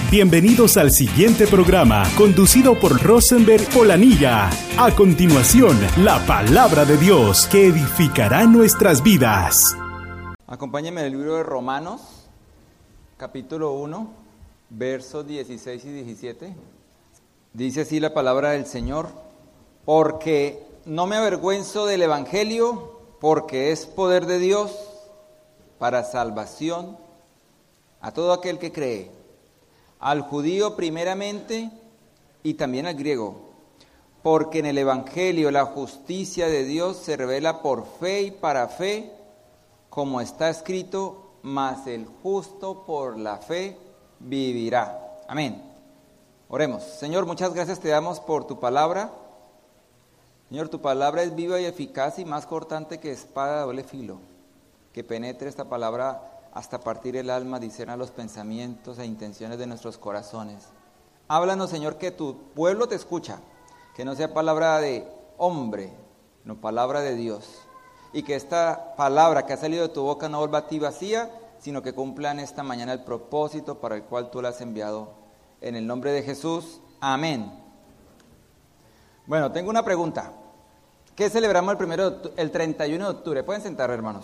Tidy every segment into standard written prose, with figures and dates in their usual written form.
Bienvenidos al siguiente programa, conducido por Rosenberg Polanilla. A continuación, la palabra de Dios que edificará nuestras vidas. Acompáñenme en el libro de Romanos, capítulo 1, versos 16 y 17. Dice así la palabra del Señor: porque no me avergüenzo del Evangelio, porque es poder de Dios para salvación a todo aquel que cree, al judío primeramente y también al griego, porque en el Evangelio la justicia de Dios se revela por fe y para fe, como está escrito, mas el justo por la fe vivirá. Amén. Oremos. Señor, muchas gracias te damos por tu palabra. Señor, tu palabra es viva y eficaz y más cortante que espada de doble filo, que penetre esta palabra hasta partir el alma, discerna los pensamientos e intenciones de nuestros corazones. Háblanos, Señor, que tu pueblo te escucha, que no sea palabra de hombre, no palabra de Dios, y que esta palabra que ha salido de tu boca no vuelva a ti vacía, sino que cumpla en esta mañana el propósito para el cual tú la has enviado. En el nombre de Jesús, amén. Bueno, tengo una pregunta. ¿Qué celebramos el 31 de octubre? Pueden sentar, hermanos.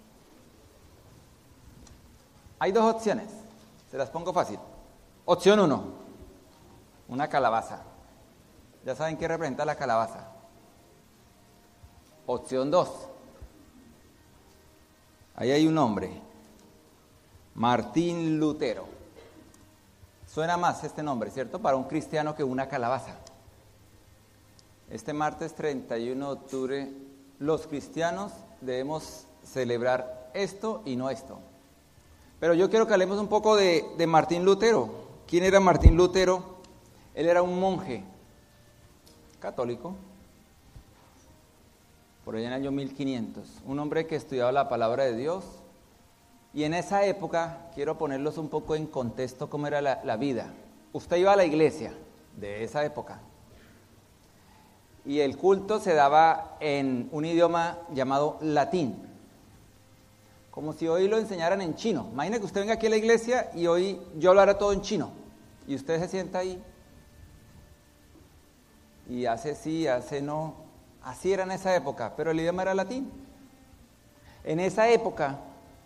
Hay dos opciones, se las pongo fácil. Opción 1, una calabaza. ¿Ya saben qué representa la calabaza? Opción 2, ahí hay un hombre, Martín Lutero. Suena más este nombre, ¿cierto? Para un cristiano que una calabaza. Este martes 31 de octubre, los cristianos debemos celebrar esto y no esto. Pero yo quiero que hablemos un poco de Martín Lutero. ¿Quién era Martín Lutero? Él era un monje católico, por allá en el año 1500. Un hombre que estudiaba la palabra de Dios. Y en esa época, quiero ponerlos un poco en contexto cómo era la vida. Usted iba a la iglesia de esa época. Y el culto se daba en un idioma llamado latín. Como si hoy lo enseñaran en chino. Imagina que usted venga aquí a la iglesia y hoy yo hablara todo en chino. Y usted se sienta ahí. Y hace sí, hace no. Así era en esa época, pero el idioma era latín. En esa época,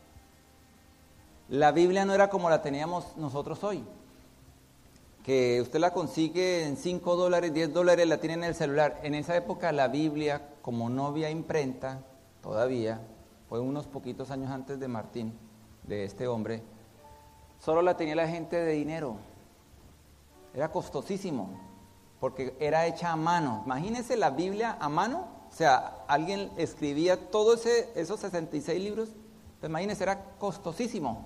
la Biblia no era como la teníamos nosotros hoy. Que usted la consigue en $5, $10, la tiene en el celular. En esa época la Biblia, como no había imprenta todavía, fue unos poquitos años antes de Martín, de este hombre, solo la tenía la gente de dinero. Era costosísimo, porque era hecha a mano. Imagínense la Biblia a mano, o sea, alguien escribía todos esos 66 libros, pues imagínense, era costosísimo.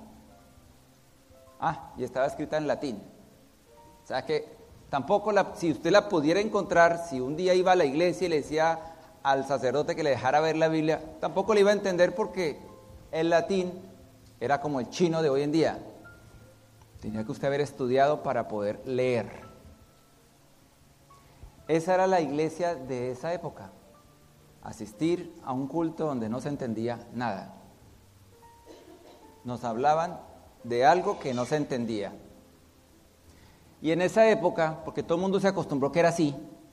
Y estaba escrita en latín. O sea que tampoco, si usted la pudiera encontrar, si un día iba a la iglesia y le decía al sacerdote que le dejara ver la Biblia, tampoco le iba a entender porque el latín era como el chino de hoy en día. Tenía que usted haber estudiado para poder leer. Esa era la iglesia de esa época. Asistir a un culto donde no se entendía nada. Nos hablaban de algo que no se entendía. Y en esa época, porque todo el mundo se acostumbró que era así,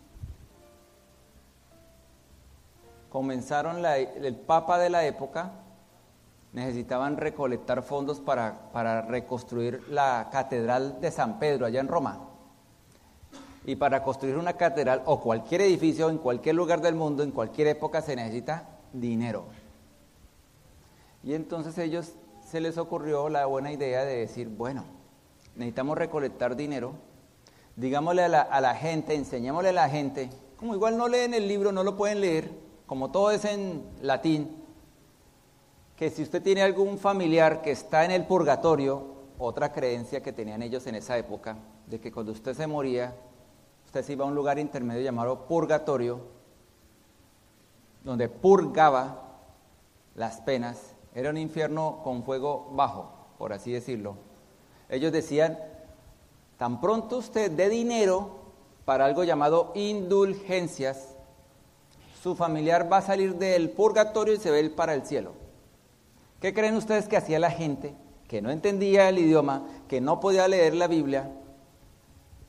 comenzaron el papa de la época, necesitaban recolectar fondos para reconstruir la catedral de San Pedro allá en Roma. Y para construir una catedral o cualquier edificio en cualquier lugar del mundo, en cualquier época, se necesita dinero. Y entonces ellos se les ocurrió la buena idea de decir, bueno, necesitamos recolectar dinero, digámosle a la gente, enseñémosle a la gente, como igual no leen el libro, no lo pueden leer, como todo es en latín, que si usted tiene algún familiar que está en el purgatorio, otra creencia que tenían ellos en esa época, de que cuando usted se moría, usted se iba a un lugar intermedio llamado purgatorio, donde purgaba las penas, era un infierno con fuego bajo, por así decirlo. Ellos decían, tan pronto usted dé dinero para algo llamado indulgencias, su familiar va a salir del purgatorio y se va a ir para el cielo. ¿Qué creen ustedes que hacía la gente que no entendía el idioma, que no podía leer la Biblia,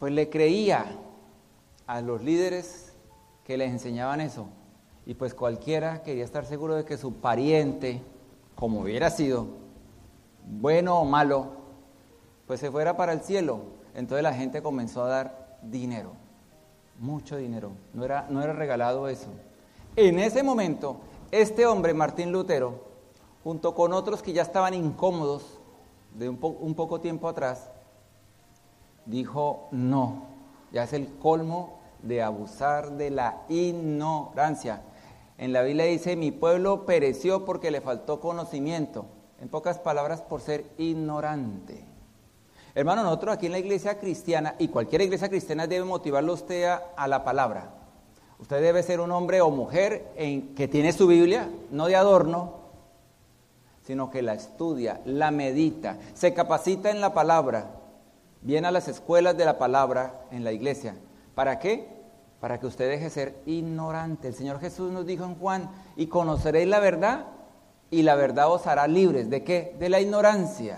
pues le creía a los líderes que les enseñaban eso. Y pues cualquiera quería estar seguro de que su pariente, como hubiera sido, bueno o malo, pues se fuera para el cielo. Entonces la gente comenzó a dar dinero, mucho dinero, no era regalado eso. En ese momento, este hombre, Martín Lutero, junto con otros que ya estaban incómodos de un poco tiempo atrás, dijo, no, ya es el colmo de abusar de la ignorancia. En la Biblia dice, mi pueblo pereció porque le faltó conocimiento. En pocas palabras, por ser ignorante. Hermano, nosotros aquí en la iglesia cristiana, y cualquier iglesia cristiana debe motivarlo a usted a la palabra. Usted debe ser un hombre o mujer que tiene su Biblia, no de adorno, sino que la estudia, la medita, se capacita en la palabra, viene a las escuelas de la palabra en la iglesia. ¿Para qué? Para que usted deje de ser ignorante. El Señor Jesús nos dijo en Juan, y conoceréis la verdad, y la verdad os hará libres. ¿De qué? De la ignorancia.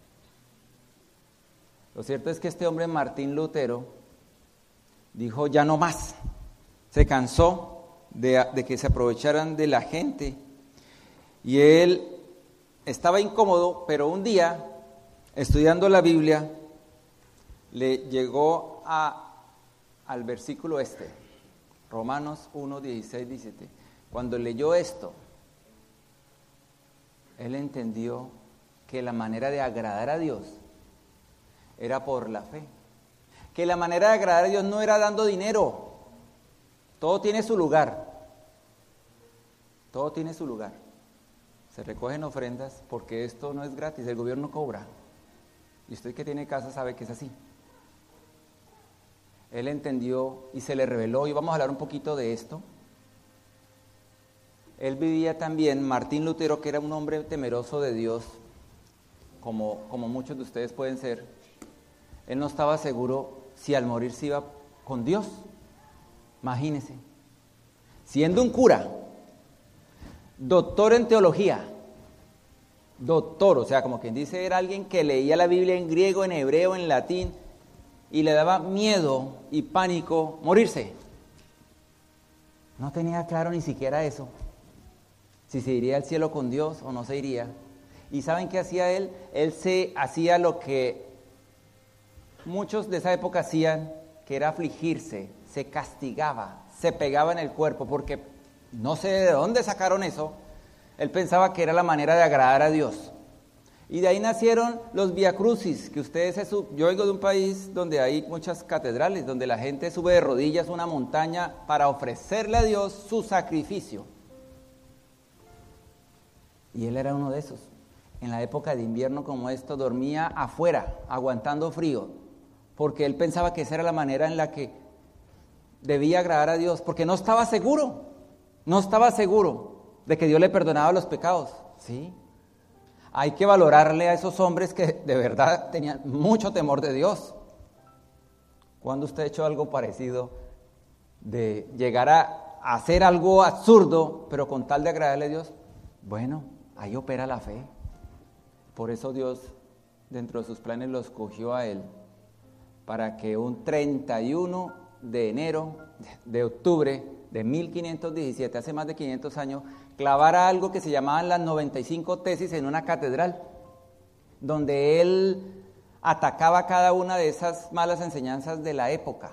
Lo cierto es que este hombre, Martín Lutero, dijo ya no más. Se cansó de que se aprovecharan de la gente. Y él estaba incómodo, pero un día, estudiando la Biblia, le llegó al versículo Romanos 1, 16, 17. Cuando leyó esto, él entendió que la manera de agradar a Dios era por la fe. Que la manera de agradar a Dios no era dando dinero. Todo tiene su lugar. Todo tiene su lugar. Se recogen ofrendas porque esto no es gratis, el gobierno cobra. Y usted que tiene casa sabe que es así. Él entendió y se le reveló, y vamos a hablar un poquito de esto. Él vivía también, Martín Lutero, que era un hombre temeroso de Dios, como muchos de ustedes pueden ser. Él no estaba seguro si al morir se iba con Dios. Imagínese, siendo un cura, doctor en teología, doctor, o sea, como quien dice, era alguien que leía la Biblia en griego, en hebreo, en latín, y le daba miedo y pánico morirse. No tenía claro ni siquiera eso, si se iría al cielo con Dios o no se iría. ¿Y saben qué hacía él? Él se hacía lo que muchos de esa época hacían, que era afligirse, se castigaba, se pegaba en el cuerpo, porque no sé de dónde sacaron eso. Él pensaba que era la manera de agradar a Dios. Y de ahí nacieron los viacrucis, que ustedes yo vengo de un país donde hay muchas catedrales, donde la gente sube de rodillas una montaña para ofrecerle a Dios su sacrificio. Y él era uno de esos. En la época de invierno como esto, dormía afuera, aguantando frío, porque él pensaba que esa era la manera en la que debía agradar a Dios, porque no estaba seguro de que Dios le perdonaba los pecados. ¿Sí? Hay que valorarle a esos hombres que de verdad tenían mucho temor de Dios. ¿Cuándo usted ha hecho algo parecido de llegar a hacer algo absurdo, pero con tal de agradarle a Dios? Bueno, ahí opera la fe. Por eso Dios, dentro de sus planes, lo escogió a él, para que un 31 de octubre de 1517, hace más de 500 años, clavara algo que se llamaban las 95 tesis en una catedral, donde él atacaba cada una de esas malas enseñanzas de la época.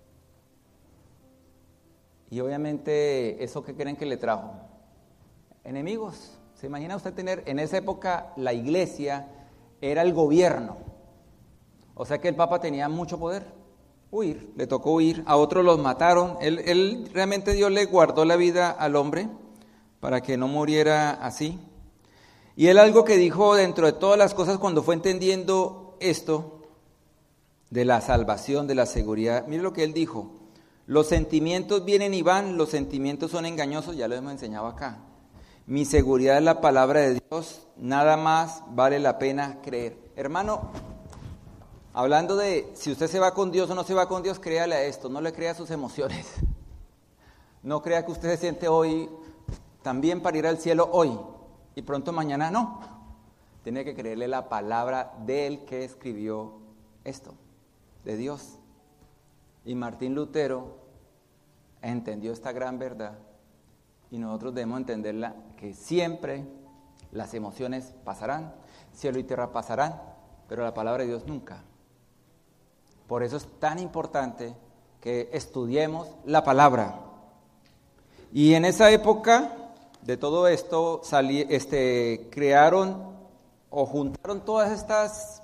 Y obviamente, ¿eso qué creen que le trajo? Enemigos. ¿Se imagina usted tener, en esa época, la iglesia era el gobierno? O sea que el Papa tenía mucho poder. Le tocó huir, a otros los mataron. Él realmente, Dios le guardó la vida al hombre para que no muriera así. Y él algo que dijo dentro de todas las cosas cuando fue entendiendo esto de la salvación, de la seguridad, mire lo que él dijo: los sentimientos vienen y van, los sentimientos son engañosos, ya lo hemos enseñado acá. Mi seguridad es la palabra de Dios, nada más vale la pena creer. Hermano, hablando de si usted se va con Dios o no se va con Dios, créale a esto, no le crea a sus emociones. No crea que usted se siente hoy también para ir al cielo hoy y pronto mañana no. Tiene que creerle la palabra del que escribió esto, de Dios. Y Martín Lutero entendió esta gran verdad y nosotros debemos entenderla, que siempre las emociones pasarán, cielo y tierra pasarán, pero la palabra de Dios nunca. Por eso es tan importante que estudiemos la palabra. Y en esa época de todo esto crearon o juntaron todas estas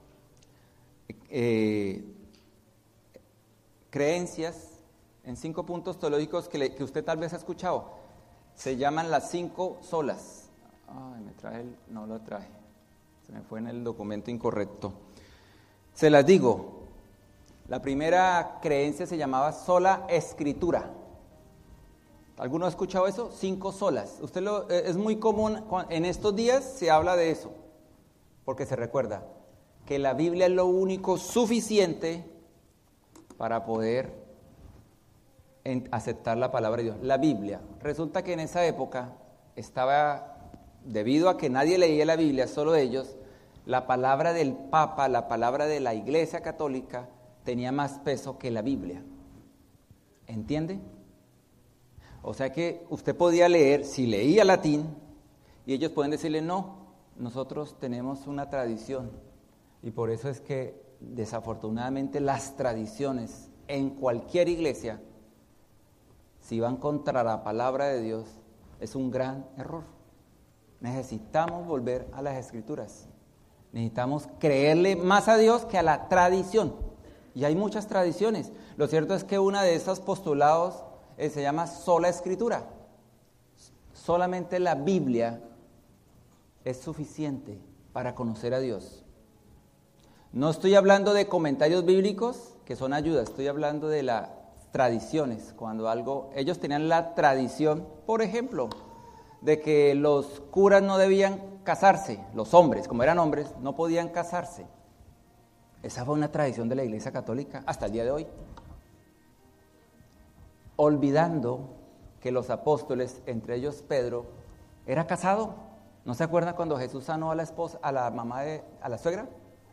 creencias en 5 puntos teológicos que usted tal vez ha escuchado. Se llaman las 5 solas. Ay, no lo traje. Se me fue en el documento incorrecto. Se las digo. La primera creencia se llamaba sola escritura. ¿Alguno ha escuchado eso? 5 solas. Es muy común, en estos días se habla de eso, porque se recuerda que la Biblia es lo único suficiente para poder aceptar la palabra de Dios. La Biblia. Resulta que en esa época estaba, debido a que nadie leía la Biblia, solo ellos, la palabra del Papa, la palabra de la Iglesia Católica, tenía más peso que la Biblia. ¿Entiende? O sea que usted podía leer, si leía latín, y ellos pueden decirle, no, nosotros tenemos una tradición. Y por eso es que, desafortunadamente, las tradiciones en cualquier iglesia, si van contra la palabra de Dios, es un gran error. Necesitamos volver a las Escrituras. Necesitamos creerle más a Dios que a la tradición. Y hay muchas tradiciones. Lo cierto es que una de esos postulados se llama sola escritura. Solamente la Biblia es suficiente para conocer a Dios. No estoy hablando de comentarios bíblicos, que son ayudas, estoy hablando de las tradiciones. Ellos tenían la tradición, por ejemplo, de que los curas no debían casarse, los hombres, como eran hombres, no podían casarse. Esa fue una tradición de la Iglesia Católica hasta el día de hoy. Olvidando que los apóstoles, entre ellos Pedro, era casado. ¿No se acuerdan cuando Jesús sanó a la esposa, a la suegra?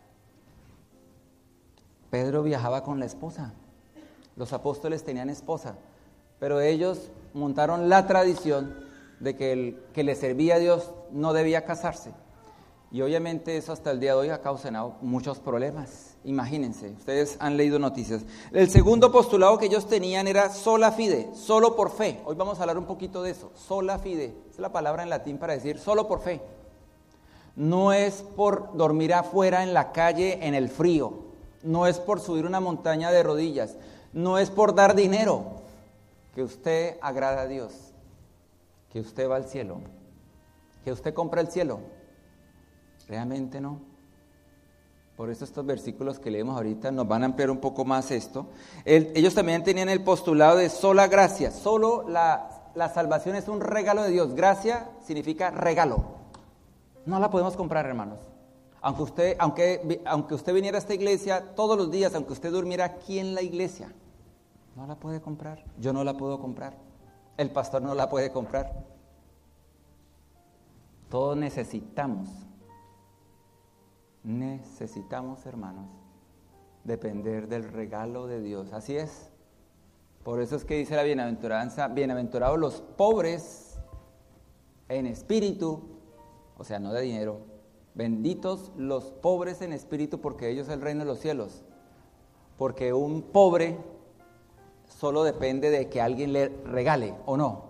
Pedro viajaba con la esposa. Los apóstoles tenían esposa, pero ellos montaron la tradición de que el que le servía a Dios no debía casarse. Y obviamente eso hasta el día de hoy ha causado muchos problemas. Imagínense, ustedes han leído noticias. El segundo postulado que ellos tenían era sola fide, solo por fe. Hoy vamos a hablar un poquito de eso, sola fide. Es la palabra en latín para decir solo por fe. No es por dormir afuera en la calle en el frío. No es por subir una montaña de rodillas. No es por dar dinero que usted agrada a Dios, que usted va al cielo, que usted compra el cielo. Realmente no. Por eso estos versículos que leemos ahorita nos van a ampliar un poco más esto. Ellos también tenían el postulado de sola gracia. Solo la salvación es un regalo de Dios. Gracia significa regalo. No la podemos comprar, hermanos. Aunque usted viniera a esta iglesia todos los días, aunque usted durmiera aquí en la iglesia, no la puede comprar. Yo no la puedo comprar. El pastor no la puede comprar. Todos necesitamos, hermanos, depender del regalo de Dios. Así es. Por eso es que dice la bienaventuranza, bienaventurados los pobres en espíritu, o sea, no de dinero. Benditos los pobres en espíritu, porque ellos es el reino de los cielos. Porque un pobre solo depende de que alguien le regale, ¿o no?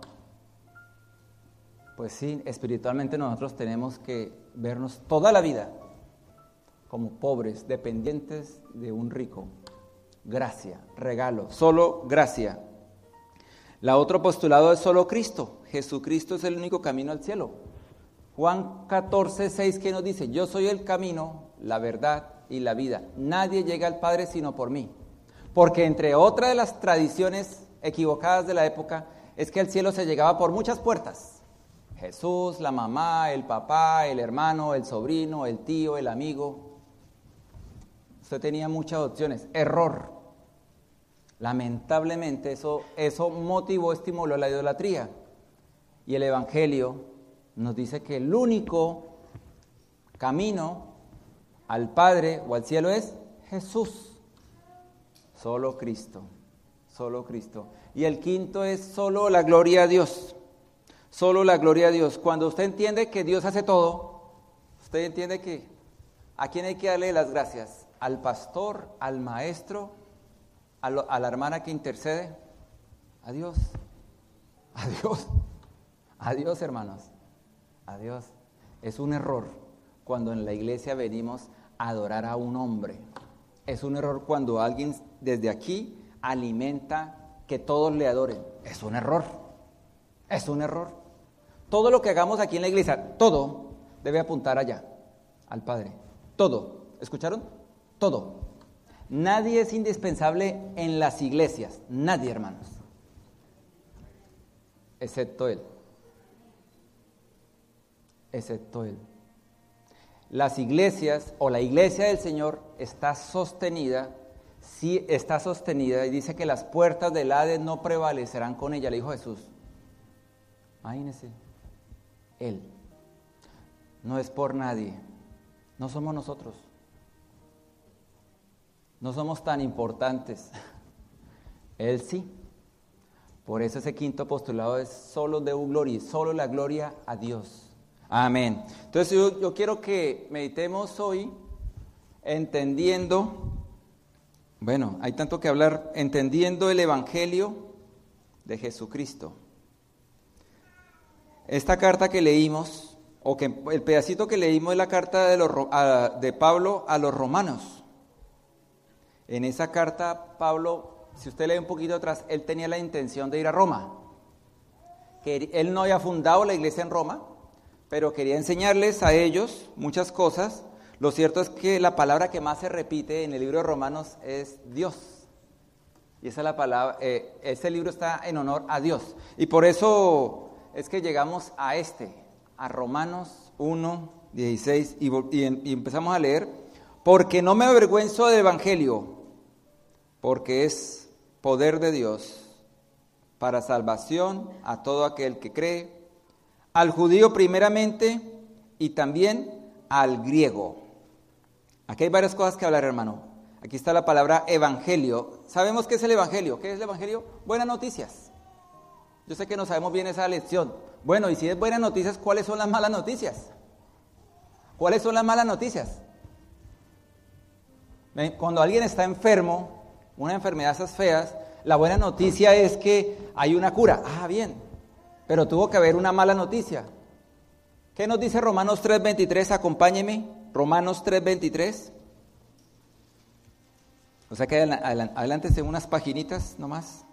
Pues sí, espiritualmente nosotros tenemos que vernos toda la vida como pobres, dependientes de un rico. Gracia, regalo, solo gracia. La otro postulado es solo Cristo. Jesucristo es el único camino al cielo. Juan 14:6, que nos dice: yo soy el camino, la verdad y la vida. Nadie llega al Padre sino por mí. Porque entre otras de las tradiciones equivocadas de la época es que al cielo se llegaba por muchas puertas. Jesús, la mamá, el papá, el hermano, el sobrino, el tío, el amigo. Usted tenía muchas opciones. Error. Lamentablemente eso motivó, estimuló la idolatría. Y el Evangelio nos dice que el único camino al Padre o al cielo es Jesús. Solo Cristo, solo Cristo. Y el quinto es solo la gloria a Dios, solo la gloria a Dios. Cuando usted entiende que Dios hace todo, usted entiende que ¿a quién hay que darle las gracias? ¿Al pastor, al maestro, a la hermana que intercede? A Dios, a Dios, a Dios, hermanos, a Dios. Es un error cuando en la iglesia venimos a adorar a un hombre. Es un error cuando alguien desde aquí alimenta que todos le adoren. Es un error, es un error. Todo lo que hagamos aquí en la iglesia, todo debe apuntar allá, al Padre. Todo, ¿escucharon? Todo. Nadie es indispensable en las iglesias, nadie, hermanos, excepto Él. Excepto Él. Las iglesias o la iglesia del Señor está sostenida, sí está sostenida, y dice que las puertas del Hades no prevalecerán con ella, le dijo Jesús. Imagínese, Él. No es por nadie, no somos nosotros. No somos tan importantes. Él sí. Por eso ese quinto postulado es solo de gloria, solo la gloria a Dios. Amén. Entonces yo quiero que meditemos hoy entendiendo, bueno, hay tanto que hablar, entendiendo el Evangelio de Jesucristo. Esta carta que leímos, o que el pedacito que leímos es la carta de Pablo a los romanos. En esa carta, Pablo, si usted lee un poquito atrás, él tenía la intención de ir a Roma. Que él no había fundado la iglesia en Roma, pero quería enseñarles a ellos muchas cosas. Lo cierto es que la palabra que más se repite en el libro de Romanos es Dios. Y esa es la palabra, ese libro está en honor a Dios. Y por eso es que llegamos a Romanos 1, 16, y empezamos a leer. Porque no me avergüenzo del Evangelio, porque es poder de Dios para salvación a todo aquel que cree, al judío primeramente y también al griego. Aquí hay varias cosas que hablar, hermano. Aquí está la palabra evangelio. ¿Sabemos qué es el evangelio? ¿Qué es el evangelio? Buenas noticias. Yo sé que no sabemos bien esa lección. Bueno, y si es buenas noticias, ¿cuáles son las malas noticias? ¿Cuáles son las malas noticias? Cuando alguien está enfermo, una enfermedad de esas feas, la buena noticia es que hay una cura. Ah, bien. Pero tuvo que haber una mala noticia. ¿Qué nos dice Romanos 3:23? Acompáñeme. Romanos 3:23. O sea que adelántese unas paginitas nomás.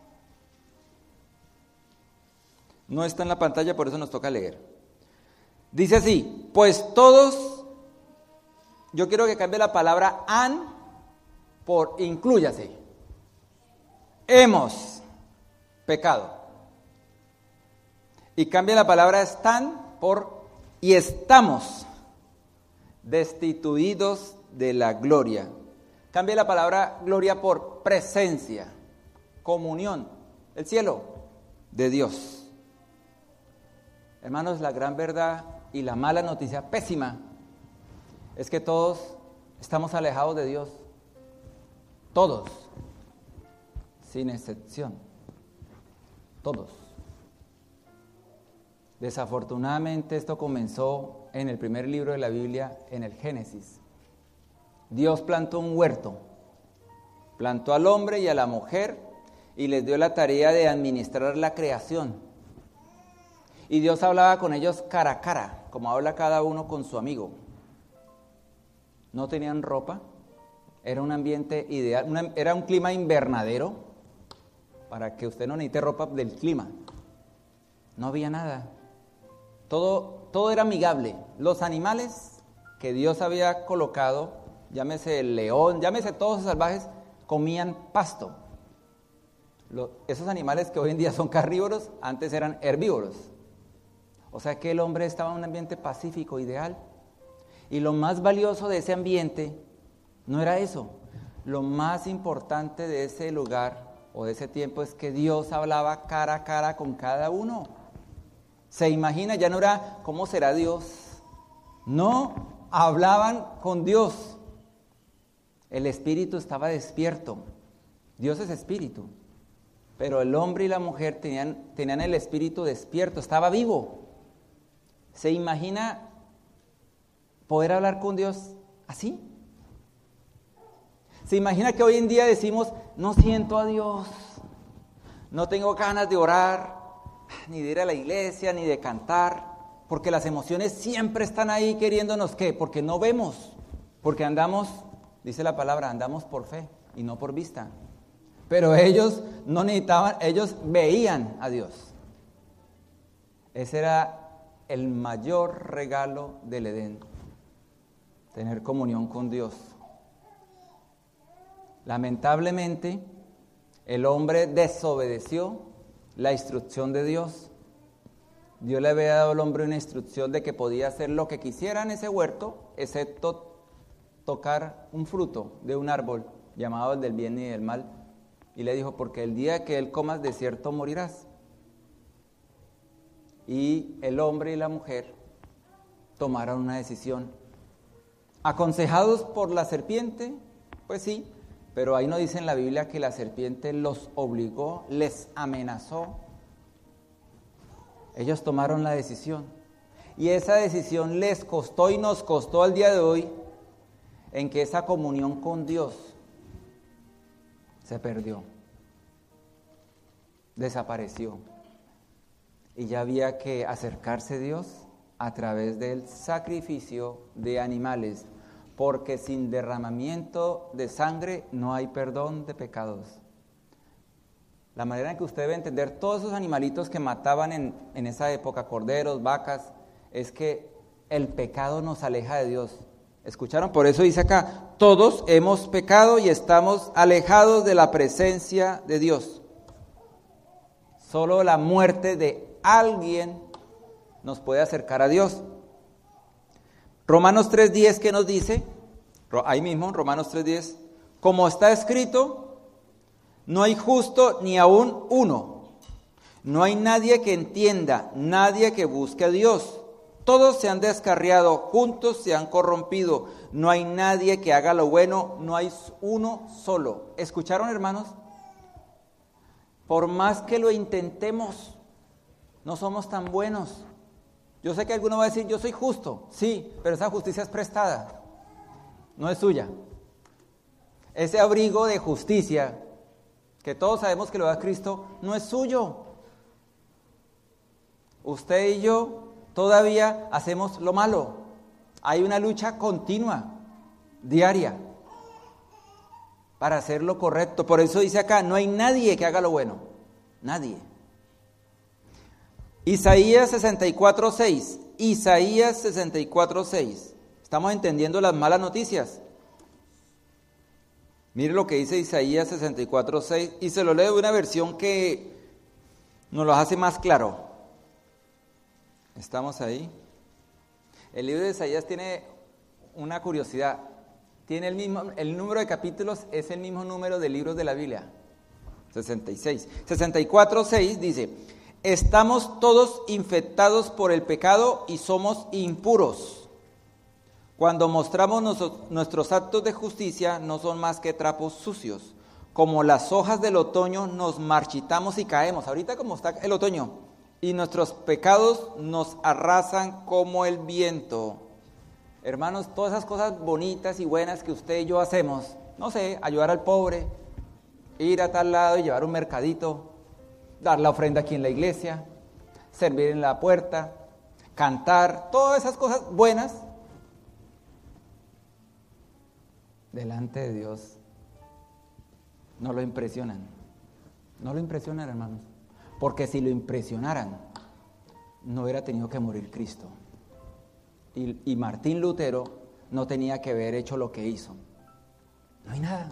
No está en la pantalla, por eso nos toca leer. Dice así: pues todos, yo quiero que cambie la palabra han por inclúyase. Hemos pecado. Y cambia la palabra están por y estamos destituidos de la gloria. Cambia la palabra gloria por presencia, comunión, el cielo de Dios. Hermanos, la gran verdad y la mala noticia pésima es que todos estamos alejados de Dios. Todos, sin excepción, todos. Desafortunadamente esto comenzó en el primer libro de la Biblia, en el Génesis. Dios plantó un huerto, plantó al hombre y a la mujer y les dio la tarea de administrar la creación. Y Dios hablaba con ellos cara a cara, como habla cada uno con su amigo. No tenían ropa, era un ambiente ideal, era un clima invernadero, para que usted no necesite ropa del clima. No había nada. Todo era amigable. Los animales que Dios había colocado, llámese el león, llámese todos los salvajes, comían pasto. Esos animales que hoy en día son carnívoros, antes eran herbívoros. O sea que el hombre estaba en un ambiente pacífico, ideal. Y lo más valioso de ese ambiente no era eso. Lo más importante de ese lugar o de ese tiempo es que Dios hablaba cara a cara con cada uno. Se imagina, ya no era ¿cómo será Dios? No, hablaban con Dios. El espíritu estaba despierto. Dios es espíritu, pero el hombre y la mujer tenían el espíritu despierto, estaba vivo. ¿Se imagina poder hablar con Dios así? ¿Se imagina que hoy en día decimos, no siento a Dios, no tengo ganas de orar, ni de ir a la iglesia, ni de cantar, porque las emociones siempre están ahí queriéndonos ¿qué? Porque no vemos, porque andamos, dice la palabra, andamos por fe y no por vista. Pero ellos no necesitaban, ellos veían a Dios. Ese era el mayor regalo del Edén, tener comunión con Dios. Lamentablemente, el hombre desobedeció la instrucción de Dios. Dios le había dado al hombre una instrucción de que podía hacer lo que quisiera en ese huerto, excepto tocar un fruto de un árbol llamado el del bien y del mal. Y le dijo, porque el día que él comas de cierto morirás. Y el hombre y la mujer tomaron una decisión. ¿Aconsejados por la serpiente? Pues sí, pero ahí no dice en la Biblia que la serpiente los obligó, les amenazó. Ellos tomaron la decisión. Y esa decisión les costó y nos costó al día de hoy en que esa comunión con Dios se perdió, desapareció. Y ya había que acercarse a Dios a través del sacrificio de animales, porque sin derramamiento de sangre no hay perdón de pecados. La manera en que usted debe entender todos esos animalitos que mataban en esa época, corderos, vacas, es que el pecado nos aleja de Dios. ¿Escucharon? Por eso dice acá, todos hemos pecado y estamos alejados de la presencia de Dios. Solo la muerte de alguien nos puede acercar a Dios. Romanos 3:10, ¿qué nos dice? Ahí mismo, Romanos 3:10. Como está escrito, no hay justo ni aún uno. No hay nadie que entienda, nadie que busque a Dios. Todos se han descarriado, juntos se han corrompido. No hay nadie que haga lo bueno, no hay uno solo. ¿Escucharon, hermanos? Por más que lo intentemos, no somos tan buenos. Yo sé que alguno va a decir, yo soy justo. Sí, pero esa justicia es prestada, no es suya. Ese abrigo de justicia, que todos sabemos que lo da Cristo, no es suyo. Usted y yo todavía hacemos lo malo. Hay una lucha continua, diaria, para hacer lo correcto. Por eso dice acá, no hay nadie que haga lo bueno. Nadie. Isaías 64:6. Isaías 64:6. Estamos entendiendo las malas noticias. Mire lo que dice Isaías 64:6 y se lo leo de una versión que nos lo hace más claro. ¿Estamos ahí? El libro de Isaías tiene una curiosidad. Tiene el número de capítulos es el mismo número de libros de la Biblia. 66. 64:6 dice: estamos todos infectados por el pecado y somos impuros. Cuando mostramos nuestros actos de justicia, no son más que trapos sucios. Como las hojas del otoño, nos marchitamos y caemos. Ahorita como está el otoño. Y nuestros pecados nos arrasan como el viento. Hermanos, todas esas cosas bonitas y buenas que usted y yo hacemos, no sé, ayudar al pobre, ir a tal lado y llevar un mercadito, dar la ofrenda aquí en la iglesia, servir en la puerta, cantar, todas esas cosas buenas, delante de Dios no lo impresionan. No lo impresionan, hermanos. Porque si lo impresionaran, no hubiera tenido que morir Cristo. Y Martín Lutero no tenía que haber hecho lo que hizo. No hay nada.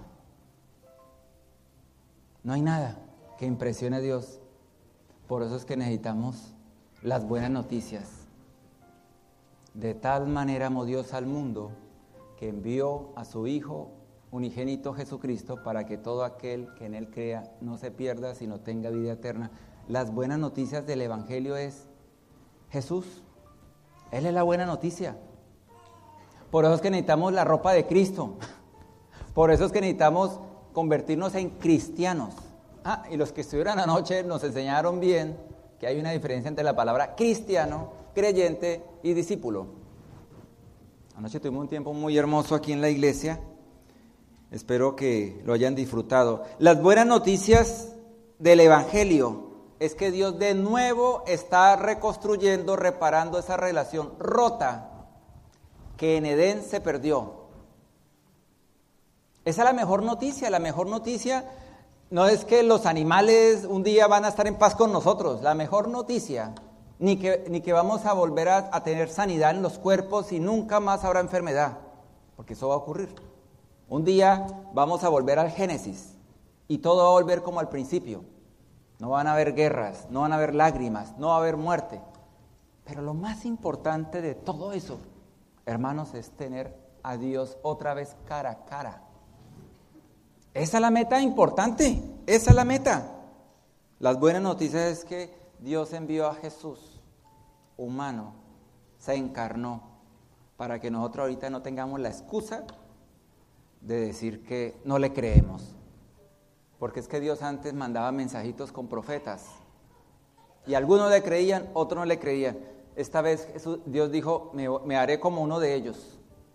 No hay nada que impresione a Dios. Por eso es que necesitamos las buenas noticias. De tal manera amó Dios al mundo que envió a su Hijo unigénito Jesucristo para que todo aquel que en Él crea no se pierda, sino tenga vida eterna. Las buenas noticias del Evangelio es Jesús. Él es la buena noticia. Por eso es que necesitamos la ropa de Cristo. Por eso es que necesitamos convertirnos en cristianos. Y los que estuvieron anoche nos enseñaron bien que hay una diferencia entre la palabra cristiano, creyente y discípulo. Anoche tuvimos un tiempo muy hermoso aquí en la iglesia. Espero que lo hayan disfrutado. Las buenas noticias del Evangelio es que Dios de nuevo está reconstruyendo, reparando esa relación rota que en Edén se perdió. Esa es la mejor noticia. La mejor noticia no es que los animales un día van a estar en paz con nosotros. La mejor noticia, ni que vamos a volver a tener sanidad en los cuerpos y nunca más habrá enfermedad, porque eso va a ocurrir. Un día vamos a volver al Génesis y todo va a volver como al principio. No van a haber guerras, no van a haber lágrimas, no va a haber muerte. Pero lo más importante de todo eso, hermanos, es tener a Dios otra vez cara a cara. Esa es la meta importante, esa es la meta. Las buenas noticias es que Dios envió a Jesús, humano, se encarnó, para que nosotros ahorita no tengamos la excusa de decir que no le creemos. Porque es que Dios antes mandaba mensajitos con profetas, y algunos le creían, otros no le creían. Esta vez Dios dijo, me haré como uno de ellos.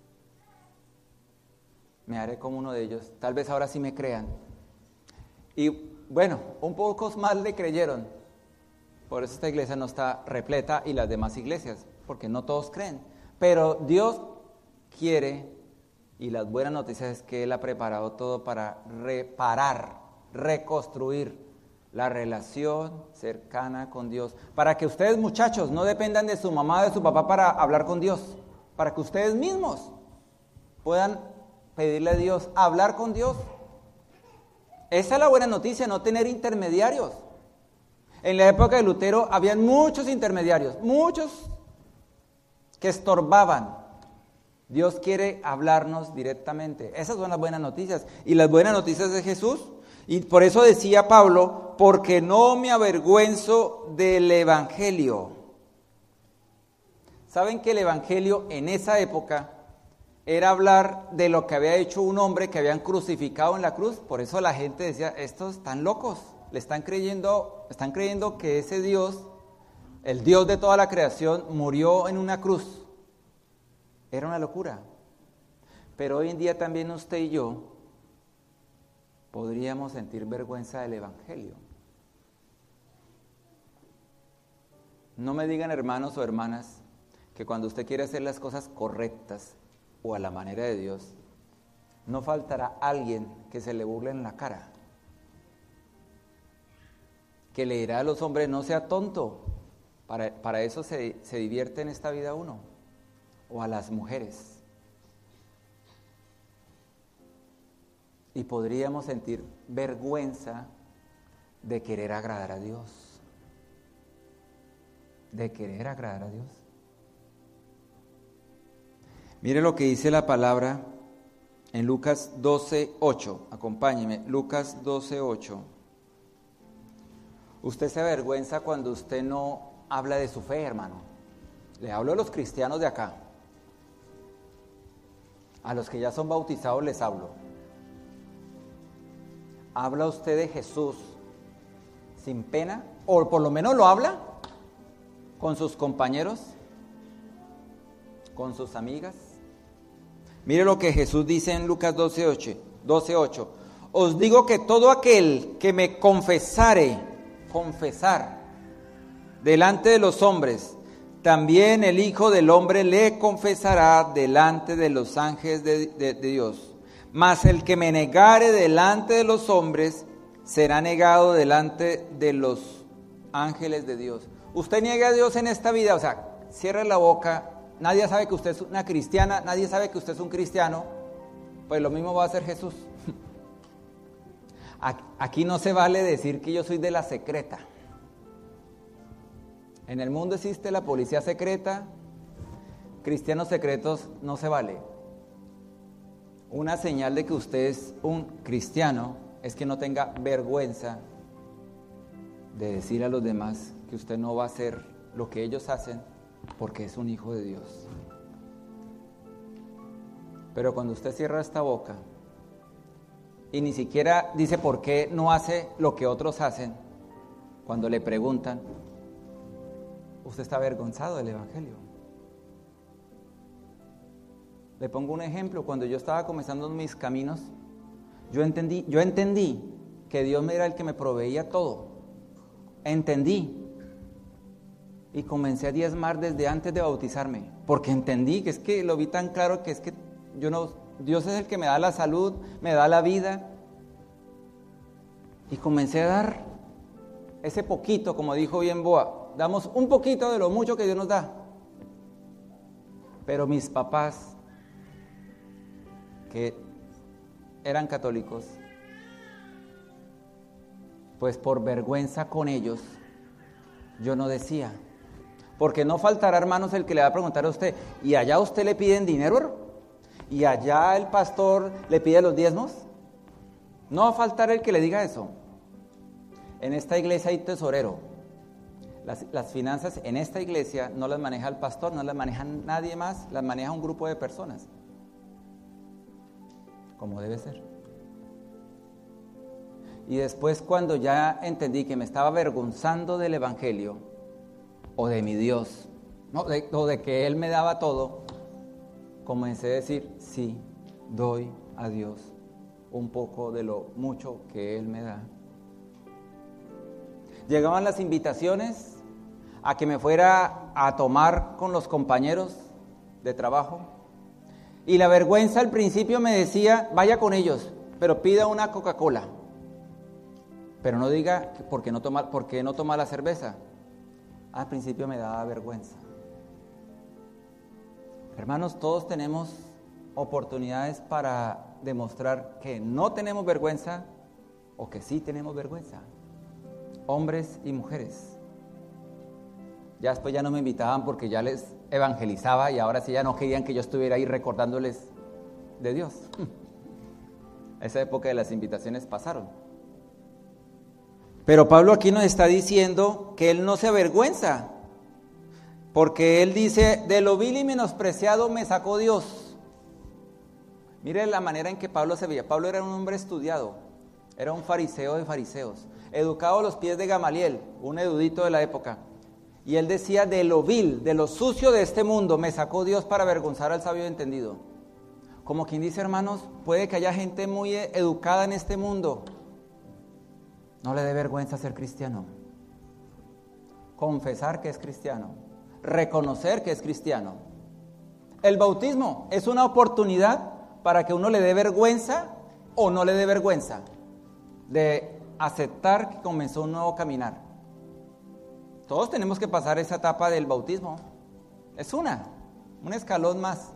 Me haré como uno de ellos. Tal vez ahora sí me crean. Y bueno, un pocos más le creyeron. Por eso esta iglesia no está repleta y las demás iglesias, porque no todos creen. Pero Dios quiere, y las buenas noticias es que Él ha preparado todo para reparar, reconstruir la relación cercana con Dios. Para que ustedes, muchachos, no dependan de su mamá o de su papá para hablar con Dios. Para que ustedes mismos puedan pedirle a Dios, hablar con Dios. Esa es la buena noticia, no tener intermediarios. En la época de Lutero habían muchos intermediarios, muchos que estorbaban. Dios quiere hablarnos directamente. Esas son las buenas noticias. Y las buenas noticias de Jesús. Y por eso decía Pablo, porque no me avergüenzo del Evangelio. ¿Saben que el Evangelio en esa época era hablar de lo que había hecho un hombre que habían crucificado en la cruz? Por eso la gente decía, estos están locos, están creyendo que ese Dios, el Dios de toda la creación, murió en una cruz. Era una locura. Pero hoy en día también usted y yo podríamos sentir vergüenza del Evangelio. No me digan, hermanos o hermanas, que cuando usted quiere hacer las cosas correctas o a la manera de Dios, no faltará alguien que se le burle en la cara, que le dirá a los hombres, no sea tonto, para eso se divierte en esta vida uno, o a las mujeres. Y podríamos sentir vergüenza de querer agradar a Dios, de querer agradar a Dios. Mire lo que dice la palabra en Lucas 12:8. Acompáñeme, Lucas 12:8. Usted se avergüenza cuando usted no habla de su fe, hermano. Le hablo a los cristianos de acá. A los que ya son bautizados les hablo. ¿Habla usted de Jesús sin pena? ¿O por lo menos lo habla con sus compañeros? ¿Con sus amigas? Mire lo que Jesús dice en Lucas 12:8. Os digo que todo aquel que me confesar delante de los hombres, también el Hijo del Hombre le confesará delante de los ángeles de Dios. Mas el que me negare delante de los hombres, será negado delante de los ángeles de Dios. Usted niega a Dios en esta vida, o sea, cierre la boca. Nadie sabe que usted es una cristiana, nadie sabe que usted es un cristiano, pues lo mismo va a hacer Jesús. Aquí no se vale decir que yo soy de la secreta. En el mundo existe la policía secreta, cristianos secretos no se vale. Una señal de que usted es un cristiano es que no tenga vergüenza de decir a los demás que usted no va a hacer lo que ellos hacen, porque es un hijo de Dios. Pero cuando usted cierra esta boca y ni siquiera dice por qué no hace lo que otros hacen, cuando le preguntan, usted está avergonzado del Evangelio. Le pongo un ejemplo. Cuando yo estaba comenzando mis caminos, yo entendí que Dios era el que me proveía todo. Entendí. Y comencé a diezmar desde antes de bautizarme, porque entendí que es que lo vi tan claro que es que Dios es el que me da la salud, me da la vida. Y comencé a dar ese poquito, como dijo bien Boa, damos un poquito de lo mucho que Dios nos da. Pero mis papás, que eran católicos, pues por vergüenza con ellos, yo no decía. Porque no faltará, hermanos, el que le va a preguntar a usted, ¿y allá a usted le piden dinero? ¿Y allá el pastor le pide los diezmos? No va a faltar el que le diga eso. En esta iglesia hay tesorero. Las finanzas en esta iglesia no las maneja el pastor, no las maneja nadie más, las maneja un grupo de personas. Como debe ser. Y después, cuando ya entendí que me estaba avergonzando del Evangelio o de mi Dios, o de que Él me daba todo, comencé a decir, sí, doy a Dios un poco de lo mucho que Él me da. Llegaban las invitaciones a que me fuera a tomar con los compañeros de trabajo, y la vergüenza al principio me decía, vaya con ellos, pero pida una Coca-Cola. Pero no diga por qué no toma la cerveza. Al principio me daba vergüenza. Hermanos, todos tenemos oportunidades para demostrar que no tenemos vergüenza o que sí tenemos vergüenza. Hombres y mujeres. Ya después ya no me invitaban porque ya les evangelizaba y ahora sí ya no querían que yo estuviera ahí recordándoles de Dios. Esa época de las invitaciones pasaron. Pero Pablo aquí nos está diciendo que él no se avergüenza, porque él dice, de lo vil y menospreciado me sacó Dios. Mire la manera en que Pablo se veía. Pablo era un hombre estudiado, era un fariseo de fariseos, educado a los pies de Gamaliel, un erudito de la época. Y él decía, de lo vil, de lo sucio de este mundo, me sacó Dios para avergonzar al sabio entendido. Como quien dice, hermanos, puede que haya gente muy educada en este mundo. No le dé vergüenza ser cristiano. Confesar que es cristiano. Reconocer que es cristiano. El bautismo es una oportunidad para que uno le dé vergüenza o no le dé vergüenza de aceptar que comenzó un nuevo caminar. Todos tenemos que pasar esa etapa del bautismo. Es un escalón más.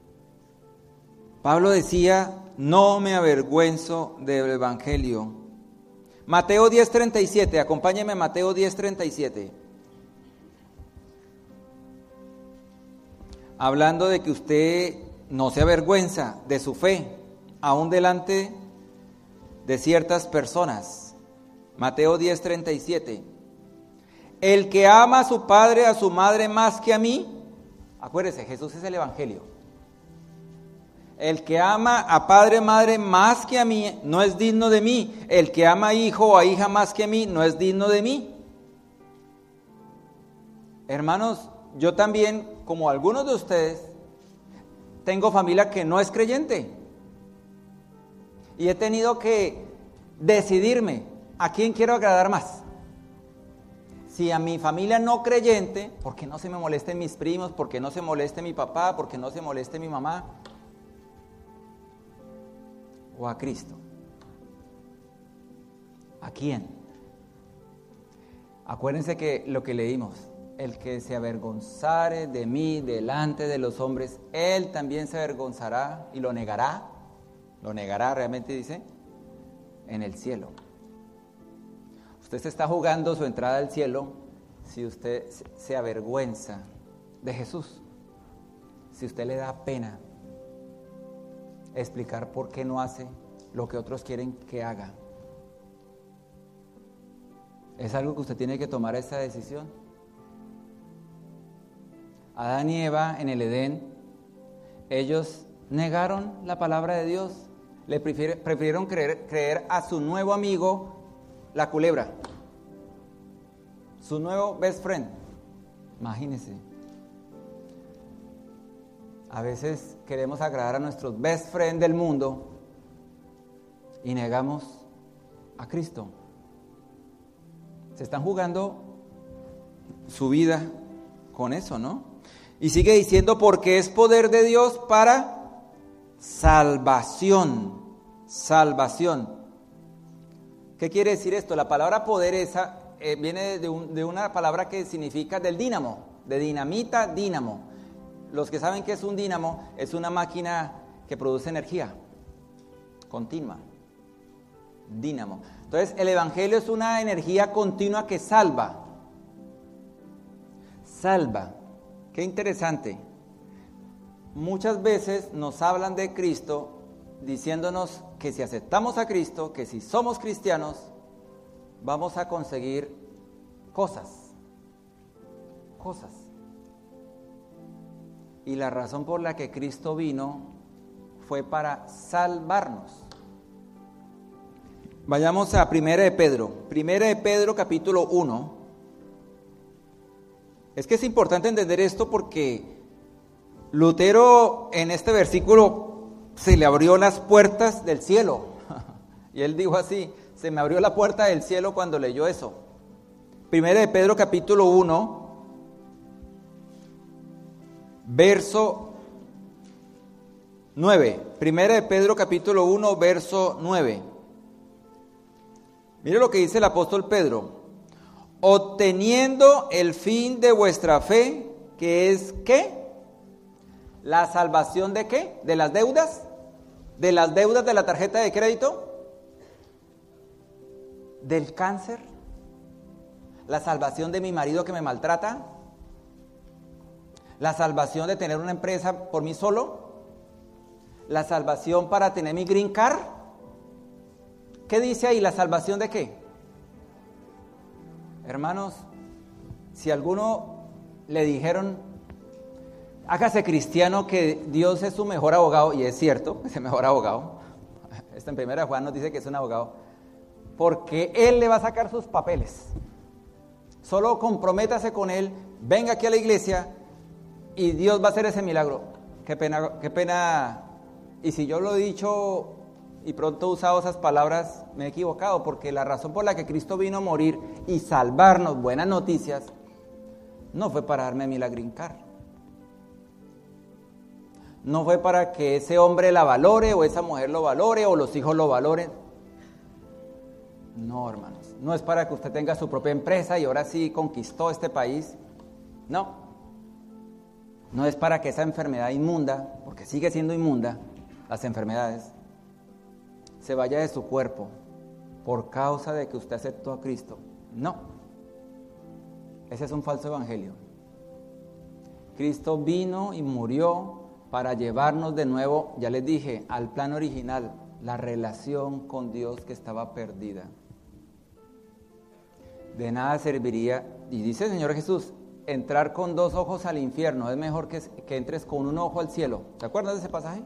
Pablo decía, no me avergüenzo del Evangelio. Mateo 10:37, acompáñeme a Mateo 10:37. Hablando de que usted no se avergüenza de su fe, aún delante de ciertas personas. Mateo 10:37. El que ama a su padre, a su madre más que a mí, acuérdese, Jesús es el Evangelio. El que ama a padre, madre más que a mí, no es digno de mí. El que ama a hijo o a hija más que a mí, no es digno de mí. Hermanos, yo también, como algunos de ustedes, tengo familia que no es creyente. Y he tenido que decidirme a quién quiero agradar más. Si a mi familia no creyente, ¿por qué no se me molesten mis primos? ¿Por qué no se moleste mi papá? ¿Por qué no se moleste mi mamá? ¿O a Cristo? ¿A quién? Acuérdense que lo que leímos, el que se avergonzare de mí delante de los hombres, él también se avergonzará y lo negará realmente dice, en el cielo. Usted se está jugando su entrada al cielo si usted se avergüenza de Jesús, si usted le da pena explicar por qué no hace lo que otros quieren que haga. Es algo que usted tiene que tomar esa decisión. Adán y Eva en el Edén, ellos negaron la palabra de Dios, prefirieron creer a su nuevo amigo, la culebra. Su nuevo best friend. Imagínense. A veces queremos agradar a nuestros best friend del mundo y negamos a Cristo. Se están jugando su vida con eso, ¿no? Y sigue diciendo, porque es poder de Dios para salvación. Salvación. ¿Qué quiere decir esto? La palabra poder viene de una palabra que significa del dínamo, de dinamita, dínamo. Los que saben qué es un dínamo, es una máquina que produce energía continua. Dínamo. Entonces, el evangelio es una energía continua que salva. Salva. Qué interesante. Muchas veces nos hablan de Cristo diciéndonos que si aceptamos a Cristo, que si somos cristianos, vamos a conseguir cosas. Y la razón por la que Cristo vino fue para salvarnos. Vayamos a 1 de Pedro. 1 de Pedro capítulo 1. Es que es importante entender esto porque Lutero en este versículo se le abrió las puertas del cielo. Y él dijo así, se me abrió la puerta del cielo cuando leyó eso. 1 de Pedro capítulo 1, verso 9. 1 de Pedro capítulo 1, verso 9. Mire lo que dice el apóstol Pedro. Obteniendo el fin de vuestra fe, que es ¿qué? La salvación de ¿qué? ¿De las deudas? ¿De las deudas de la tarjeta de crédito? ¿Del cáncer? ¿La salvación de mi marido que me maltrata? ¿La salvación de tener una empresa por mí solo? ¿La salvación para tener mi green card? ¿Qué dice ahí? ¿La salvación de qué? Hermanos, si a alguno le dijeron, hágase cristiano que Dios es su mejor abogado, y es cierto, es el mejor abogado, en 1 Juan nos dice que es un abogado, porque Él le va a sacar sus papeles. Solo comprométase con Él, venga aquí a la iglesia y Dios va a hacer ese milagro. Qué pena, y si yo lo he dicho y pronto he usado esas palabras, me he equivocado, porque la razón por la que Cristo vino a morir y salvarnos, buenas noticias, no fue para darme mi green card. No fue para que ese hombre la valore, o esa mujer lo valore, o los hijos lo valoren. No, hermanos, no es para que usted tenga su propia empresa y ahora sí conquistó este país. No es para que esa enfermedad inmunda, porque sigue siendo inmunda, las enfermedades, se vaya de su cuerpo por causa de que usted aceptó a Cristo. No, ese es un falso evangelio. Cristo vino y murió para llevarnos de nuevo, ya les dije, al plan original, la relación con Dios que estaba perdida. De nada serviría, y dice el Señor Jesús, entrar con 2 ojos al infierno, es mejor que entres con un ojo al cielo. ¿Se acuerdan de ese pasaje?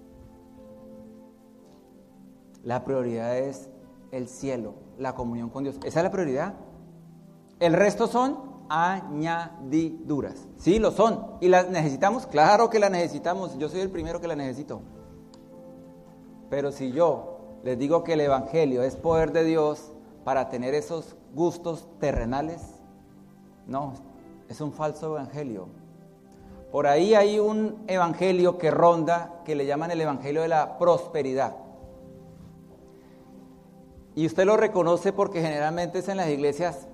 La prioridad es el cielo, la comunión con Dios. Esa es la prioridad. El resto son añadiduras. Sí, lo son. ¿Y las necesitamos? Claro que las necesitamos. Yo soy el primero que las necesito. Pero si yo les digo que el evangelio es poder de Dios para tener esos gustos terrenales, no, es un falso evangelio. Por ahí hay un evangelio que ronda, que le llaman el evangelio de la prosperidad. Y usted lo reconoce porque generalmente es en las iglesias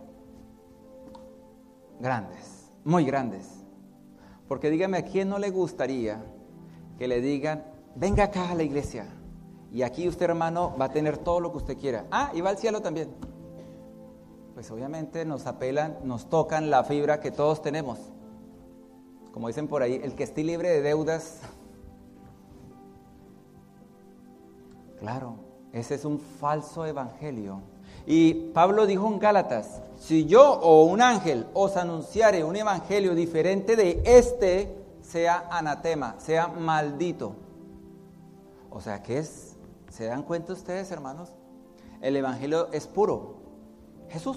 grandes, muy grandes. Porque dígame, ¿a quién no le gustaría que le digan, venga acá a la iglesia y aquí usted, hermano, va a tener todo lo que usted quiera? Ah, y va al cielo también. Pues obviamente nos apelan, nos tocan la fibra que todos tenemos. Como dicen por ahí, el que esté libre de deudas. Claro, ese es un falso evangelio. Y Pablo dijo en Gálatas, si yo o un ángel os anunciare un evangelio diferente de este, sea anatema, sea maldito. O sea que es ¿Se dan cuenta ustedes, hermanos? El evangelio es puro. Jesús.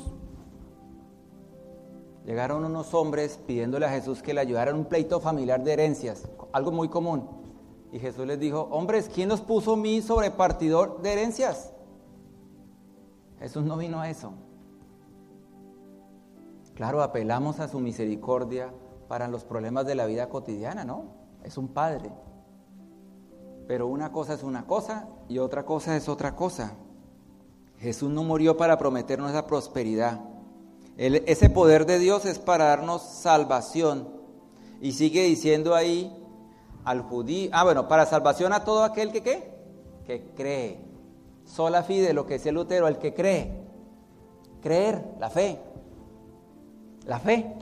Llegaron unos hombres pidiéndole a Jesús que le ayudara en un pleito familiar de herencias, algo muy común. Y Jesús les dijo, hombres, ¿quién los puso a mí sobrepartidor de herencias? Jesús no vino a eso. Claro, apelamos a su misericordia para los problemas de la vida cotidiana, ¿no? Es un padre. Pero una cosa es una cosa y otra cosa es otra cosa. Jesús no murió para prometernos esa prosperidad. Ese poder de Dios es para darnos salvación. Y sigue diciendo ahí al judío, para salvación a todo aquel que ¿qué? Que cree. Sola fide, lo que decía Lutero, el que cree. Creer, la fe. La fe.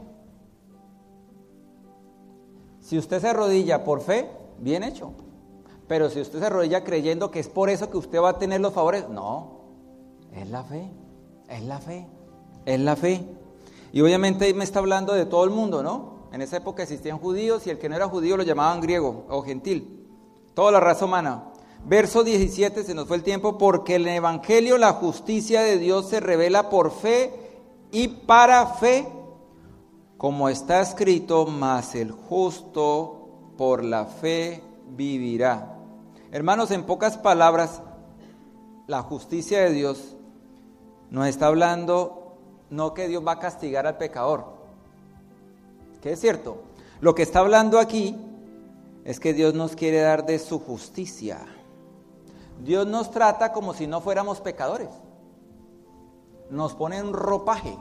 Si usted se arrodilla por fe, bien hecho. Pero si usted se arrodilla creyendo que es por eso que usted va a tener los favores, no. Es la fe. Es la fe. Es la fe. Y obviamente ahí me está hablando de todo el mundo, ¿no? En esa época existían judíos y el que no era judío lo llamaban griego o gentil. Toda la raza humana. Verso 17, se nos fue el tiempo, porque en el evangelio la justicia de Dios se revela por fe y para fe, como está escrito, mas el justo por la fe vivirá. Hermanos, en pocas palabras, la justicia de Dios nos está hablando no que Dios va a castigar al pecador, que es cierto. Lo que está hablando aquí es que Dios nos quiere dar de su justicia. Dios nos trata como si no fuéramos pecadores. Nos pone un ropaje.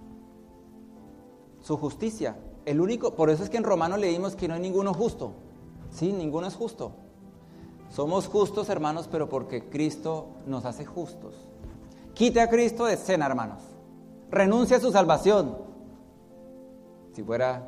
Su justicia. El único, por eso es que en Romanos leímos que no hay ninguno justo. Sí, ninguno es justo. Somos justos, hermanos, pero porque Cristo nos hace justos. Quite a Cristo de escena, hermanos. Renuncie a su salvación. Si fuera,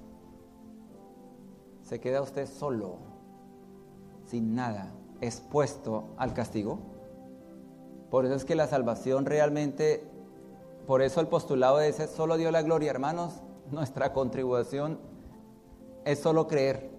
se queda usted solo, sin nada, expuesto al castigo. Por eso es que la salvación realmente, por eso el postulado de ese solo dio la gloria, hermanos. Nuestra contribución es solo creer.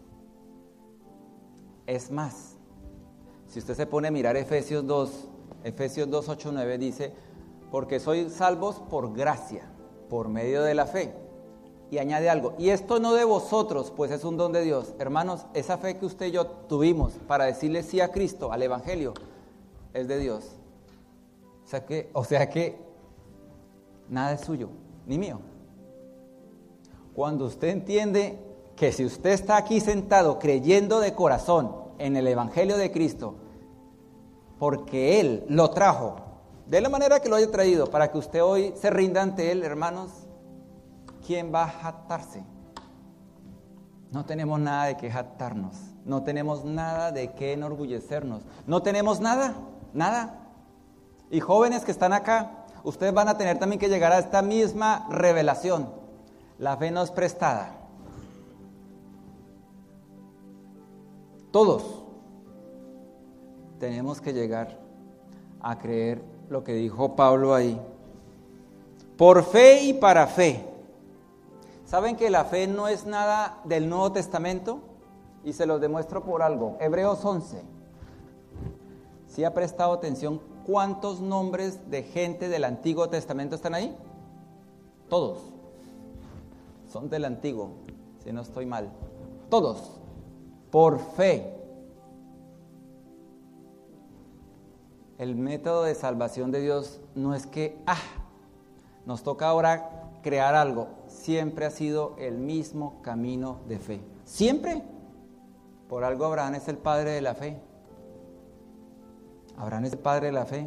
Es más, si usted se pone a mirar Efesios 2, 8, 9 dice, porque sois salvos por gracia, por medio de la fe. Y añade algo, y esto no de vosotros, pues es un don de Dios. Hermanos, esa fe que usted y yo tuvimos para decirle sí a Cristo, al Evangelio, es de Dios. O sea que nada es suyo, ni mío. Cuando usted entiende que si usted está aquí sentado creyendo de corazón en el Evangelio de Cristo, porque Él lo trajo, de la manera que lo haya traído, para que usted hoy se rinda ante Él, hermanos, ¿quién va a jactarse? No tenemos nada de qué jactarnos, no tenemos nada de qué enorgullecernos, no tenemos nada. Y jóvenes que están acá, ustedes van a tener también que llegar a esta misma revelación. La fe no es prestada. Todos tenemos que llegar a creer lo que dijo Pablo ahí. Por fe y para fe. ¿Saben que la fe no es nada del Nuevo Testamento? Y se los demuestro por algo. Hebreos 11. ¿Sí ha prestado atención cuántos nombres de gente del Antiguo Testamento están ahí? Todos. Son del Antiguo, si no estoy mal. Todos. Por fe. El método de salvación de Dios no es que, nos toca ahora crear algo. Siempre ha sido el mismo camino de fe. Siempre. Por algo Abraham es el padre de la fe. Abraham es el padre de la fe.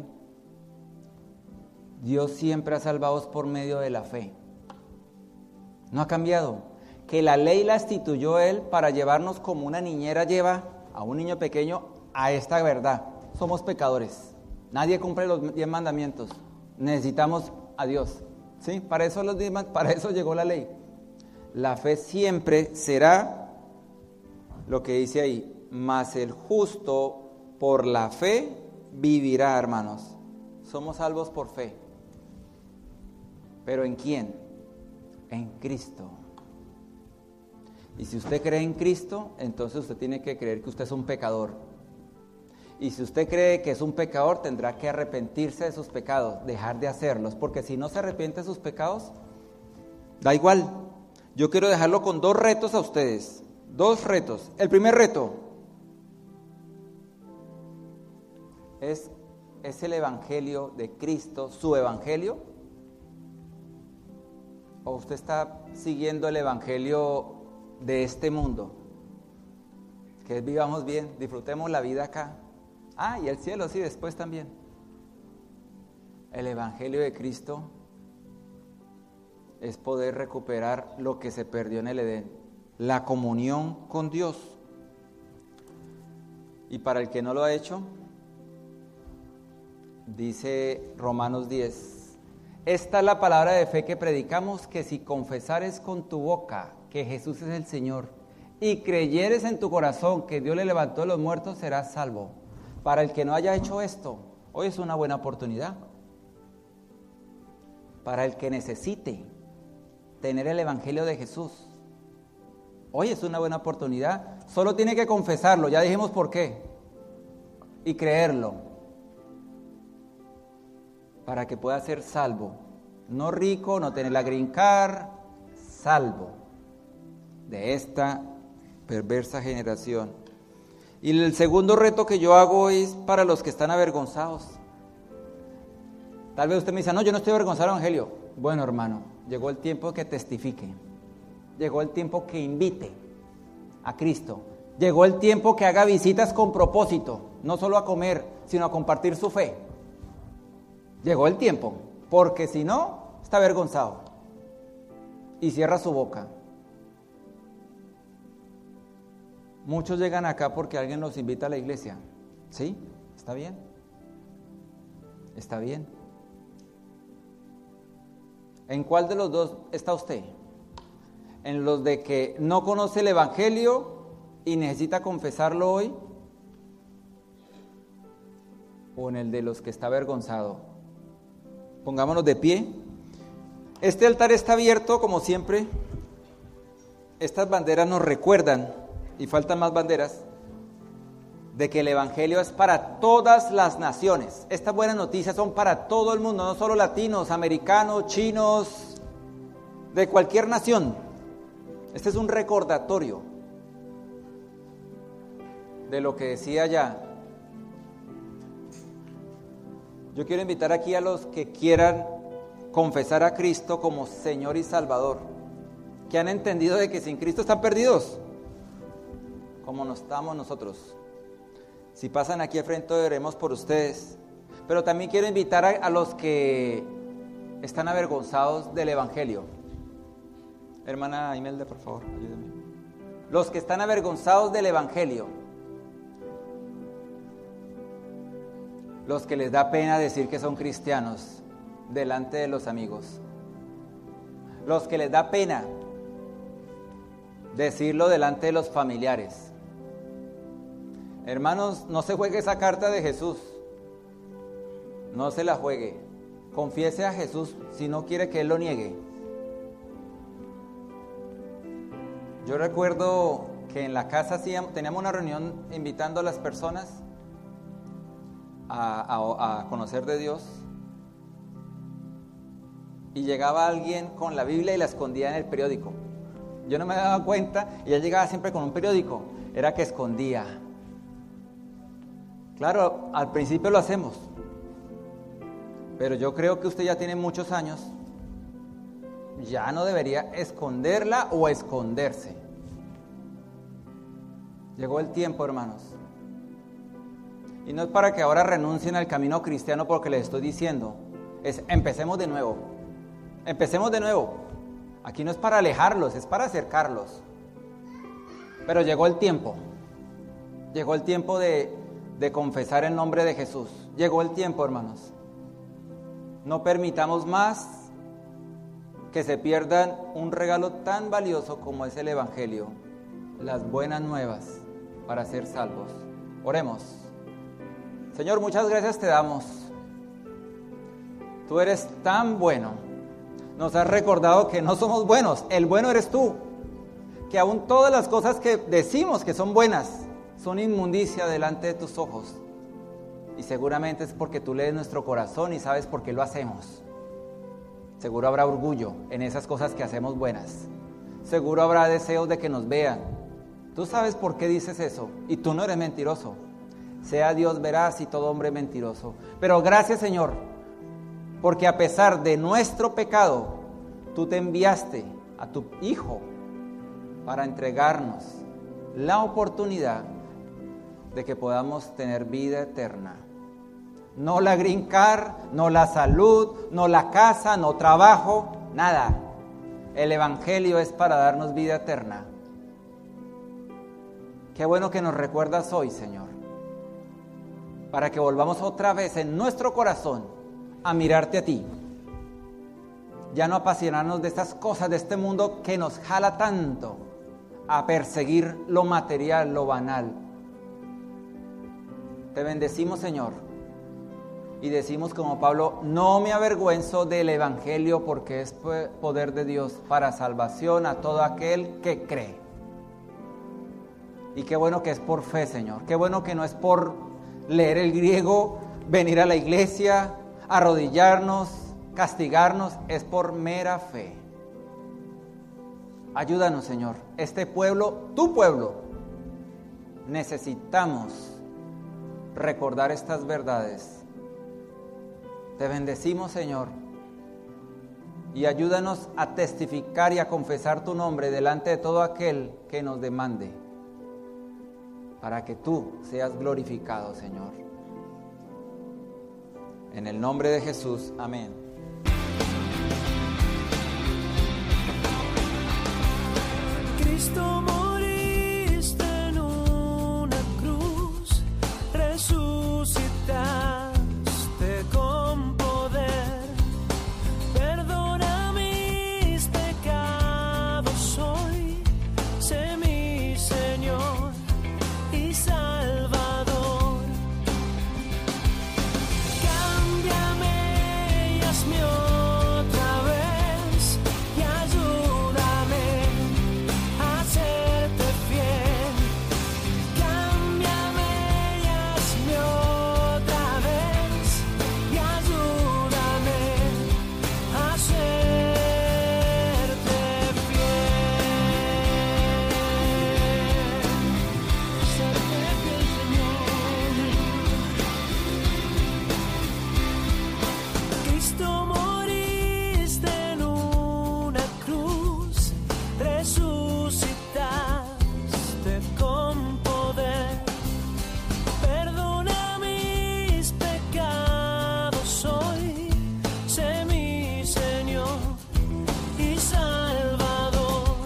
Dios siempre ha salvado por medio de la fe. No ha cambiado. Que la ley la instituyó Él para llevarnos como una niñera lleva a un niño pequeño a esta verdad. Somos pecadores. Nadie cumple los 10 mandamientos. Necesitamos a Dios. ¿Sí? Para eso llegó la ley. La fe siempre será lo que dice ahí. Mas el justo por la fe vivirá, hermanos. Somos salvos por fe. ¿Pero en quién? En Cristo. Y si usted cree en Cristo, entonces usted tiene que creer que usted es un pecador. Y si usted cree que es un pecador, tendrá que arrepentirse de sus pecados, dejar de hacerlos, porque si no se arrepiente de sus pecados, da igual. Yo quiero dejarlo con 2 retos a ustedes, 2 retos. El primer reto ¿es el evangelio de Cristo su evangelio? ¿O usted está siguiendo el evangelio de este mundo? Que vivamos bien, disfrutemos la vida acá. Y el cielo, sí, después también. El evangelio de Cristo es poder recuperar lo que se perdió en el Edén, la comunión con Dios. Y para el que no lo ha hecho, dice Romanos 10, esta es la palabra de fe que predicamos, que si confesares con tu boca que Jesús es el Señor y creyeres en tu corazón que Dios le levantó de los muertos, serás salvo. Para el que no haya hecho esto, hoy es una buena oportunidad. Para el que necesite tener el evangelio de Jesús, hoy es una buena oportunidad. Solo tiene que confesarlo, ya dijimos por qué, y creerlo, para que pueda ser salvo. No rico, no tener la green card, salvo de esta perversa generación. Y el segundo reto que yo hago es para los que están avergonzados. Tal vez usted me dice, no, yo no estoy avergonzado del evangelio. Bueno, hermano, llegó el tiempo que testifique. Llegó el tiempo que invite a Cristo. Llegó el tiempo que haga visitas con propósito, no solo a comer, sino a compartir su fe. Llegó el tiempo, porque si no, está avergonzado y cierra su boca. Muchos llegan acá porque alguien los invita a la iglesia. ¿Sí? ¿Está bien? ¿Está bien? ¿En cuál de los dos está usted? ¿En los de que no conoce el evangelio y necesita confesarlo hoy? ¿O en el de los que está avergonzado? Pongámonos de pie. Este altar está abierto como siempre. Estas banderas nos recuerdan, y faltan más banderas, de que el evangelio es para todas las naciones. Estas buenas noticias son para todo el mundo, no solo latinos, americanos, chinos, de cualquier nación. Este es un recordatorio de lo que decía ya. Yo quiero invitar aquí a los que quieran confesar a Cristo como Señor y Salvador, que han entendido de que sin Cristo están perdidos, como no estamos nosotros. Si pasan aquí al frente, oraremos por ustedes. Pero también quiero invitar a los que están avergonzados del evangelio. Hermana Imelda, por favor, ayúdame. Los que están avergonzados del evangelio. Los que les da pena decir que son cristianos delante de los amigos. Los que les da pena decirlo delante de los familiares. Hermanos, no se juegue esa carta de Jesús. No se la juegue. Confiese a Jesús si no quiere que Él lo niegue. Yo recuerdo que en la casa teníamos una reunión invitando a las personas a conocer de Dios. Y llegaba alguien con la Biblia y la escondía en el periódico. Yo no me daba cuenta y él llegaba siempre con un periódico. Era que escondía. Claro, al principio lo hacemos, pero yo creo que usted ya tiene muchos años, ya no debería esconderla o esconderse. Llegó el tiempo, hermanos, y no es para que ahora renuncien al camino cristiano porque les estoy diciendo, es empecemos de nuevo, aquí no es para alejarlos, es para acercarlos, pero llegó el tiempo de confesar el nombre de Jesús. Llegó el tiempo, hermanos. No permitamos más que se pierdan un regalo tan valioso como es el evangelio, las buenas nuevas para ser salvos. Oremos. Señor, muchas gracias te damos. Tú eres tan bueno. Nos has recordado que no somos buenos, el bueno eres tú. Que aún todas las cosas que decimos que son buenas son inmundicia delante de tus ojos. Y seguramente es porque tú lees nuestro corazón y sabes por qué lo hacemos. Seguro habrá orgullo en esas cosas que hacemos buenas. Seguro habrá deseos de que nos vean. Tú sabes por qué dices eso y tú no eres mentiroso. Sea Dios veraz y todo hombre mentiroso. Pero gracias, Señor, porque a pesar de nuestro pecado, tú te enviaste a tu Hijo para entregarnos la oportunidad de que podamos tener vida eterna. No la green card, no la salud, no la casa, no trabajo, nada. El Evangelio es para darnos vida eterna. Qué bueno que nos recuerdas hoy, Señor, para que volvamos otra vez en nuestro corazón a mirarte a ti. Ya no apasionarnos de estas cosas de este mundo que nos jala tanto a perseguir lo material, lo banal. Te bendecimos, Señor. Y decimos como Pablo, no me avergüenzo del Evangelio porque es poder de Dios para salvación a todo aquel que cree. Y qué bueno que es por fe, Señor. Qué bueno que no es por leer el griego, venir a la iglesia, arrodillarnos, castigarnos. Es por mera fe. Ayúdanos, Señor. Este pueblo, tu pueblo, necesitamos recordar estas verdades. Te bendecimos, Señor, y ayúdanos a testificar y a confesar tu nombre delante de todo aquel que nos demande, para que tú seas glorificado, Señor. En el nombre de Jesús, amén. Cristo moriste en una cruz, resucitaste con poder, perdona mis pecados hoy, sé mi Señor y Salvador. Cámbiame y hazme otra vez y ayúdame a serte fiel. Cámbiame y hazme otra vez y ayúdame a serte fiel. Serte fiel, Señor. Cristo moriste en una cruz, resucitaste con poder, perdona mis pecados hoy, sé mi Señor y Salvador.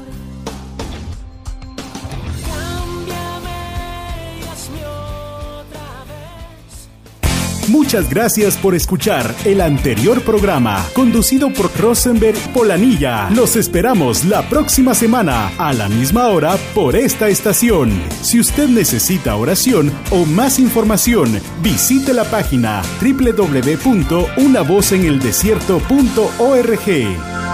Cámbiame y hazme otra vez. Muchas gracias por escuchar el anterior programa, conducido por Rosenberg Polanilla. Los esperamos la próxima semana, a la misma hora, por esta estación. Si usted necesita oración o más información, visite la página www.unavozeneldesierto.org.